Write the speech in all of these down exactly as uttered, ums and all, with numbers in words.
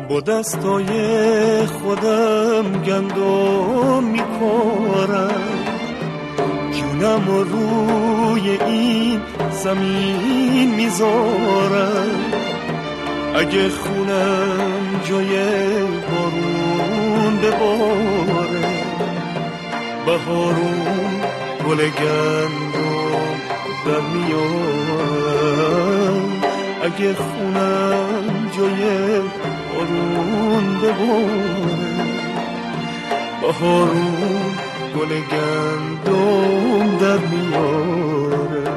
با دستای خودم گندم میکارم، جونم رو روی این زمین میذارم. اگه خونم جای بارون بباره، بهارون گل گندم در میارم. اگه خونم جای بارون بباره، بهارون گل گندم در میاره.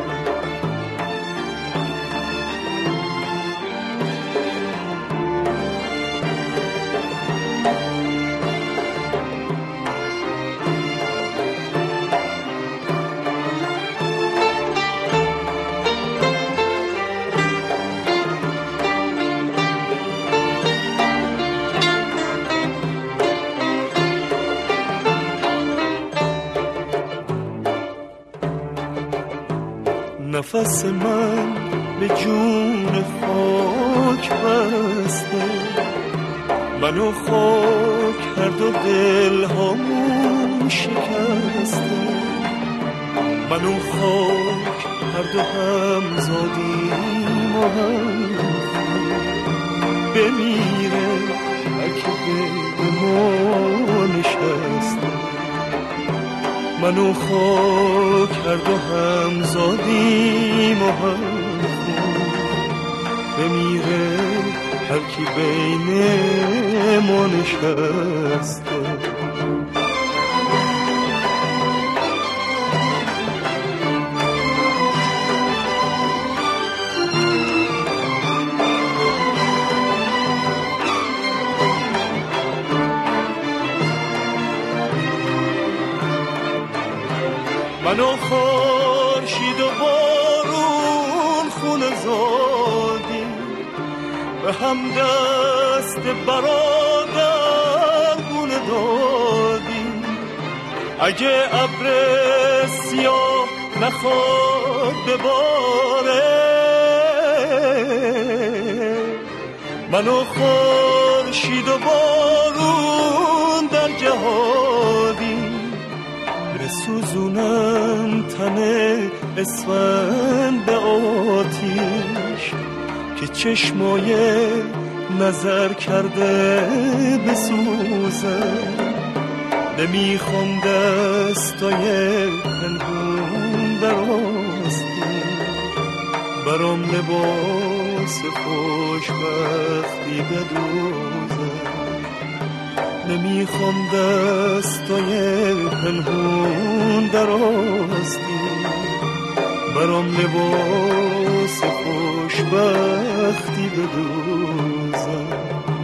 نفس من به جون خاک بسته، منو خاک هر دو دل هامون شکسته. منو خاک هر دو هم زادیم و هم بمیره اگه به ما نشسته. منو خاک هر دو هم زادیم و هم بمیره هر کی بین ما نشسته. منو خورشید و بارون خونه زادی، به هم دست برادر گونه دادی. اگه ابر سیاه نخواد بباره، منو خورشید و بارون در جهادی. بسوزونم تن اسفند به آتیش که چشمای نظر کرده بسوزه. نمیخوام دستای پنهون در آستی، برام لباس خوشبختی بدوزه. نمیخوام دستای پنهون در آستی، برام لباس خوشبختی بدوزه.